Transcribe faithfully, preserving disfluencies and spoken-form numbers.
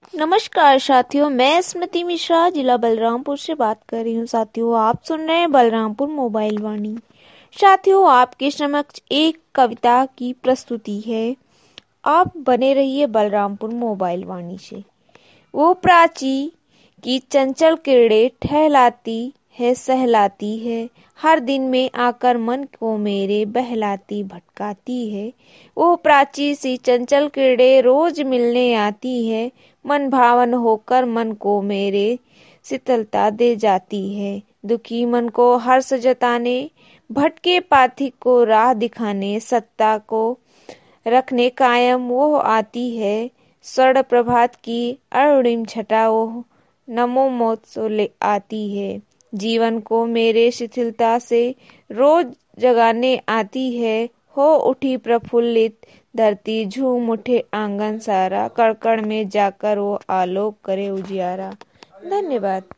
नमस्कार साथियों, मैं स्मृति मिश्रा जिला बलरामपुर से बात कर रही हूँ। साथियों, आप सुन रहे हैं बलरामपुर मोबाइल वाणी। साथियों, आपके समक्ष एक कविता की प्रस्तुति है। आप बने रहिए बलरामपुर मोबाइल वाणी से। वो प्राची की चंचल किरणें ठहलाती है, सहलाती है, हर दिन में आकर मन को मेरे बहलाती भटकाती है। वो प्राची सी चंचल किरणें रोज मिलने आती है, मन भावन होकर मन को मेरे शीतलता दे जाती है। दुखी मन को हर्ष जताने, भटके पाथिक को राह दिखाने, सत्ता को रखने कायम वो आती है। स्वर्ण प्रभात की अरुणिम छटा वो नमो महोत्सव ले आती है। जीवन को मेरे शिथिलता से रोज जगाने आती है। हो उठी प्रफुल्लित धरती, झूम उठे आंगन सारा, कड़कड़ में जाकर वो आलोक करे उजियारा। धन्यवाद।